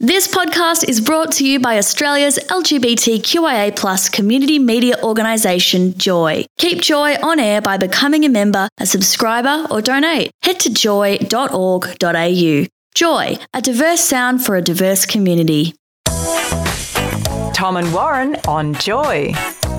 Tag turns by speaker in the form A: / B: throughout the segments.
A: This podcast is brought to you by Australia's LGBTQIA+ community media organisation, Joy. Keep Joy on air by becoming a member, a subscriber or donate. Head to joy.org.au. Joy, a diverse sound for a diverse community.
B: Tom and Warren on Joy.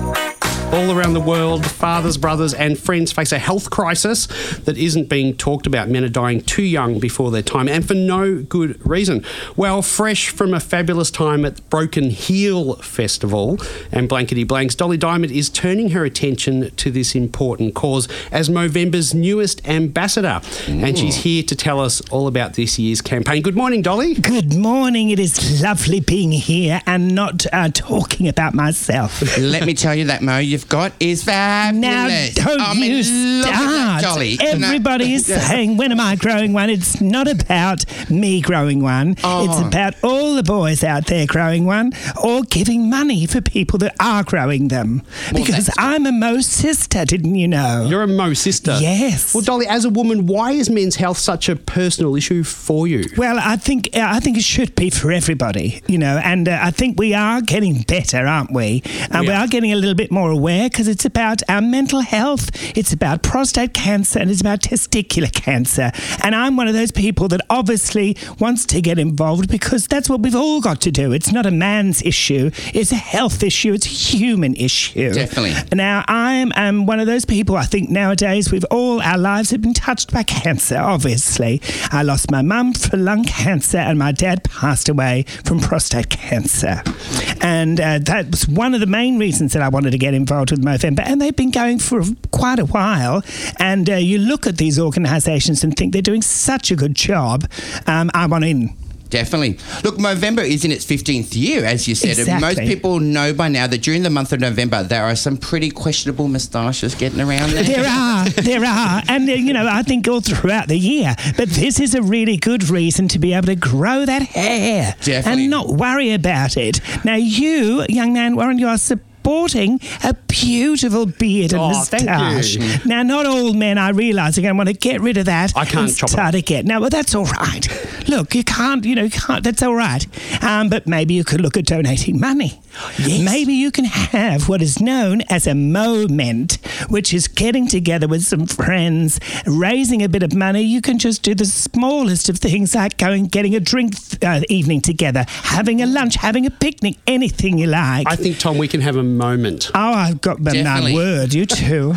C: All around the world, fathers, brothers and friends face a health crisis that isn't being talked about. Men are dying too young before their time and for no good reason. Well, fresh from a fabulous time at the Broken Heel Festival and Blankety Blanks, Dolly Diamond is turning her attention to this important cause as Movember's newest ambassador. And she's here to tell us all about this year's campaign. Good morning, Dolly.
D: Good morning. It is lovely being here and not talking about myself.
E: Let me tell you that, Mo, you've got is fabulous.
D: Now, don't you start.
E: Dolly.
D: Everybody is saying, when am I growing one? It's not about me growing one.
E: Oh.
D: It's about all the boys out there growing one or giving money for people that are growing them.
E: Well,
D: because I'm a Mo sister, didn't you know?
C: You're a Mo sister.
D: Yes.
C: Well, Dolly, as a woman, why is men's health such a personal issue for you?
D: Well, I think it should be for everybody, you know, and I think we are getting better, aren't we? And we are getting a little bit more aware because it's about our mental health, it's about prostate cancer, and it's about testicular cancer. And I'm one of those people that obviously wants to get involved because that's what we've all got to do. It's not a man's issue, it's a health issue, it's a human issue.
E: Definitely.
D: Now, I'm one of those people, I think nowadays our lives have been touched by cancer, obviously. I lost my mum from lung cancer and my dad passed away from prostate cancer. And that was one of the main reasons that I wanted to get involved with Movember. And they've been going for quite a while. And you look at these organisations and think they're doing such a good job. I want in.
E: Definitely. Look, Movember is in its 15th year, as you said.
D: Exactly.
E: And most people know by now that during the month of November, there are some pretty questionable moustaches getting around there.
D: There are. And, I think all throughout the year. But this is a really good reason to be able to grow that hair.
E: Definitely.
D: And not worry about it. Now, you, young man, Warren, you are sporting a beautiful beard and moustache.
C: Thank you.
D: Now, not all men, I realise, are going to want to get rid of that.
C: I can't
D: and
C: chop it
D: start again. Now, well, that's all right. Look, you can't, that's all right. But maybe you could look at donating money.
C: Yes.
D: Maybe you can have what is known as a moment, which is getting together with some friends, raising a bit of money. You can just do the smallest of things like getting a drink evening together, having a lunch, having a picnic, anything you like.
C: I think, Tom, we can have a moment.
D: Oh, I've got my
E: Definitely.
D: word, you too.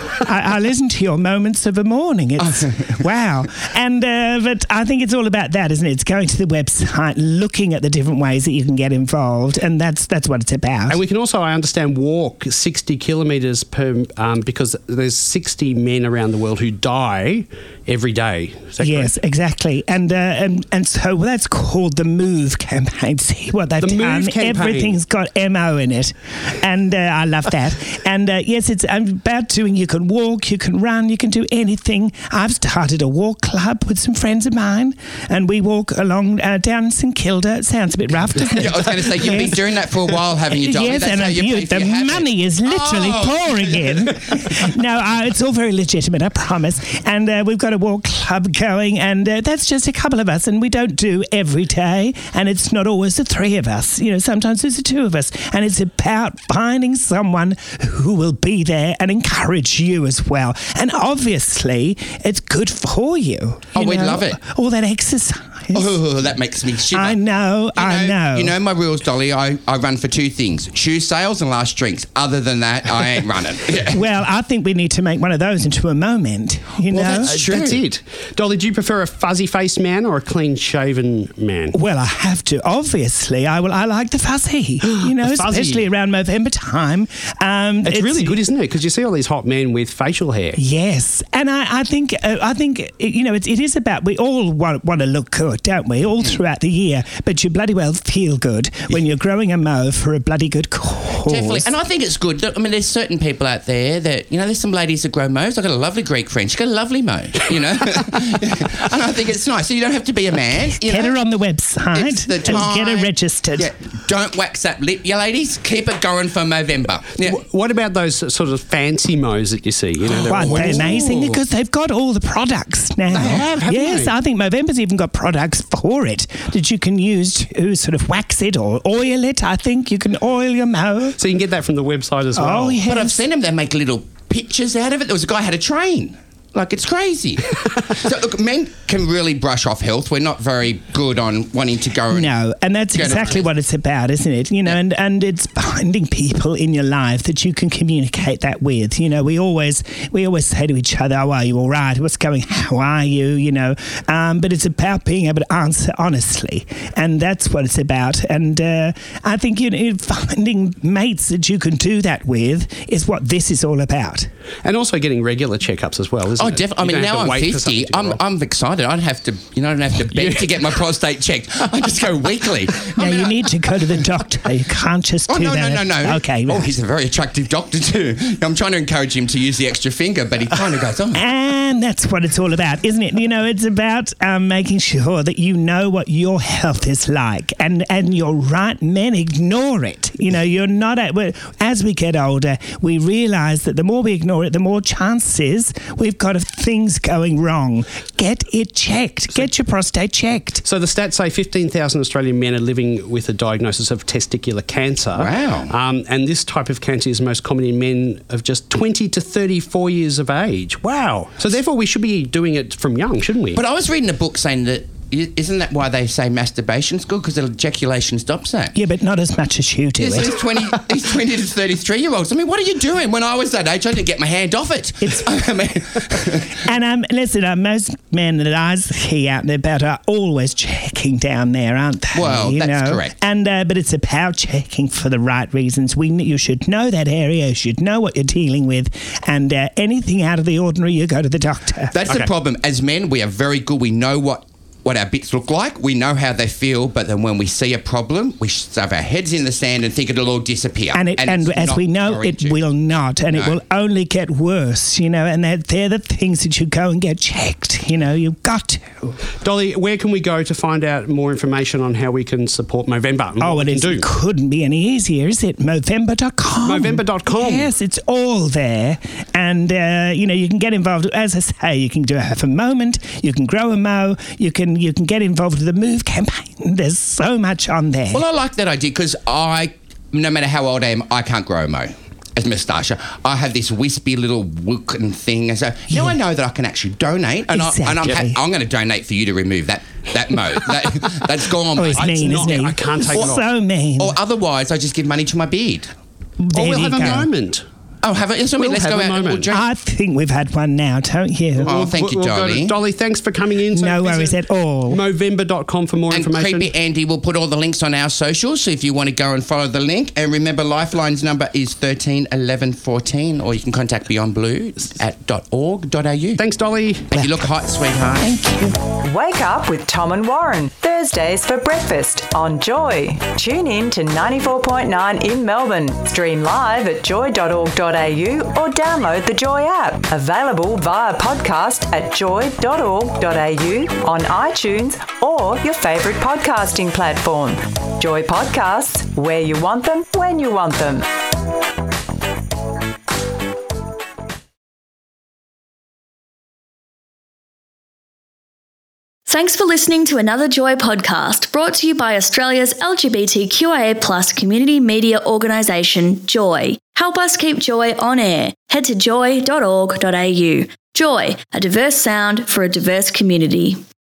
D: I listen to your moments of a morning. It's wow. And but I think it's all about that, isn't it? It's going to the website, looking at the different ways that you can get involved, and that's what it's about.
C: And we can also, I understand, walk 60 kilometres per because there's 60 men around the world who die every day. Is that
D: Yes,
C: correct?
D: exactly. And so that's called the MOVE campaign. See what they've
C: The
D: done.
C: MOVE campaign.
D: Everything's got MO in it. And I love that. And yes, it's about doing, you can walk, you can run, you can do anything. I've started a walk club with some friends of mine and we walk along down St Kilda. It sounds a bit rough, doesn't it?
E: I was going to say, you've been doing that for a while, haven't you, Dolly?
D: Yes,
E: That's
D: and
E: how you pay for your
D: the
E: habit.
D: money is literally pouring in. No, it's all very legitimate, I promise. And we've got a walk club going, and that's just a couple of us, and we don't do every day, and it's not always the three of us. Sometimes it's the two of us, and it's about finding someone who will be there and encourage you as well. And obviously, it's good for you.
E: Oh, we'd love it.
D: All that exercise.
E: Oh, that makes me shiver.
D: I know.
E: You know my rules, Dolly. I run for two things: shoe sales and last drinks. Other than that, I ain't running. Yeah.
D: Well, I think we need to make one of those into a moment, you know?
E: that's true.
C: That's it. Dolly, do you prefer a fuzzy-faced man or a clean-shaven man?
D: Well, I have to. Obviously, I like the fuzzy,
C: The fuzzy.
D: especially around Movember time.
C: It's really good, isn't it? Because you see all these hot men with facial hair.
D: Yes, and I think it is about, we all want to look good, don't we? All throughout the year, but you bloody well feel good when you're growing a mo for a bloody good cause.
E: Definitely. And I think it's good. Look, I mean, there's certain people out there that, there's some ladies that grow mows. I've got a lovely Greek friend. She's got a lovely mo, And I think it's nice. So you don't have to be a man.
D: Get her on the website
E: It's the
D: and get her
E: time.
D: registered.
E: Yeah. Don't wax that lip, you ladies. Keep it going for Movember. Yeah.
C: What about those sort of fancy mows that you see?
D: They're amazing because they've got all the products now.
C: They have, haven't
D: yes,
C: they?
D: I think Movember's even got products products for it that you can use to sort of wax it or oil it. I think you can oil your mower.
C: So you can get that from the website as well.
D: Oh, yes.
E: But I've seen them, they make little pictures out of it. There was a guy who had a train. Like, it's crazy. So, look, men can really brush off health. We're not very good on wanting to go and...
D: No, and that's
E: go
D: exactly
E: to-
D: what it's about, isn't it? You know, and it's finding people in your life that you can communicate that with. You know, we always say to each other, "Oh, are you all right? What's going? How are you?" You know, but it's about being able to answer honestly, and that's what it's about. And I think finding mates that you can do that with is what this is all about.
C: And also getting regular checkups as well, isn't
E: Oh,
C: it?
E: definitely. I
C: You
E: mean,
C: don't have
E: now
C: to
E: I'm
C: wait for something
E: 50.
C: to go wrong.
E: I'm excited. I don't have to beg to get my prostate checked. I just go weekly.
D: Now, you need to go to the doctor. You can't just
E: Oh,
D: do
E: no,
D: that.
E: no.
D: Okay.
E: Oh,
D: right.
E: he's a very attractive doctor too. I'm trying to encourage him to use the extra finger, but he kind of goes, oh.
D: And that's what it's all about, isn't it? You know, it's about making sure that you know what your health is like. And you're right, men ignore it. You know, you're not... As we get older, we realise that the more we ignore it, the more chances we've got of things going wrong. Get it checked. Get your prostate checked.
C: So the stats say 15,000 Australian men are living with a diagnosis of testicular cancer.
E: Wow.
C: And this type of cancer is most common in men of just 20 to 34 years of age. Wow. So therefore we should be doing it from young, shouldn't we?
E: But I was reading a book saying that, isn't that why they say masturbation's good? Because ejaculation stops that.
D: Yeah, but not as much as you do
E: Yes,
D: it.
E: these 20 to 33-year-olds. I mean, what are you doing? When I was that age, I didn't get my hand off it. I mean,
D: And listen, most men that I see out and about are always checking down there, aren't they?
E: Well,
D: You
E: that's
D: know?
E: correct.
D: And but it's about checking for the right reasons. You should know that area. You should know what you're dealing with. And anything out of the ordinary, you go to the doctor.
E: that's the problem. As men, we are very good. We know what our bits look like. We know how they feel, but then when we see a problem, we shove our heads in the sand and think it'll all disappear.
D: And
E: it's
D: as
E: not
D: we know,
E: going
D: it
E: to.
D: will not, and it
E: No.
D: will only get worse, you know, and they're the things that you go and get checked, you know, you've got to.
C: Dolly, where can we go to find out more information on how we can support Movember? And what we can do?
D: Couldn't be any easier, is it? Movember.com.
C: Movember.com.
D: Yes, it's all there. And, you know, you can get involved. As I say, you can do Have a Moment, you can grow a mow, you can get involved with the Move campaign. There's so much on there.
E: Well, I like that idea because no matter how old I am, I can't grow a mo. As moustache, I have this wispy little wooken thing, and so now I know that I can actually donate, and
D: Exactly.
E: I'm going to donate for you to remove that mo. That's gone.
D: Oh, he's
E: mate.
D: mean, isn't he?
C: I can't take it off.
D: So mean.
E: Or otherwise, I just give money to my beard.
D: There
C: Or we'll
D: you
C: have a
D: go.
C: moment.
E: Oh, have it? Yes,
C: We'll
E: let's
C: have
E: go
C: a
E: out and we'll
C: moment.
E: drink.
D: I think we've had one now, don't you?
E: Oh, thank you,
C: We'll go
E: Dolly.
C: to- Dolly, thanks for coming in. So
D: No
C: visit
D: worries at all.
C: Movember.com for more
E: And
C: information.
E: Creepy Andy will put all the links on our socials, so if you want to go and follow the link. And remember, Lifeline's number is 13 11 14, or you can contact Beyond Blue at .org.au.
C: Thanks, Dolly.
E: And you look hot, sweetheart.
D: Thank you.
B: Wake up with Tom and Warren, Thursdays for breakfast on Joy. Tune in to 94.9 in Melbourne. Stream live at joy.org.au or download the Joy app. Available via podcast at joy.org.au, on iTunes or your favourite podcasting platform. Joy Podcasts, where you want them, when you want them.
A: Thanks for listening to another Joy podcast brought to you by Australia's LGBTQIA+ community media organisation, Joy. Help us keep Joy on air. Head to joy.org.au. Joy, a diverse sound for a diverse community.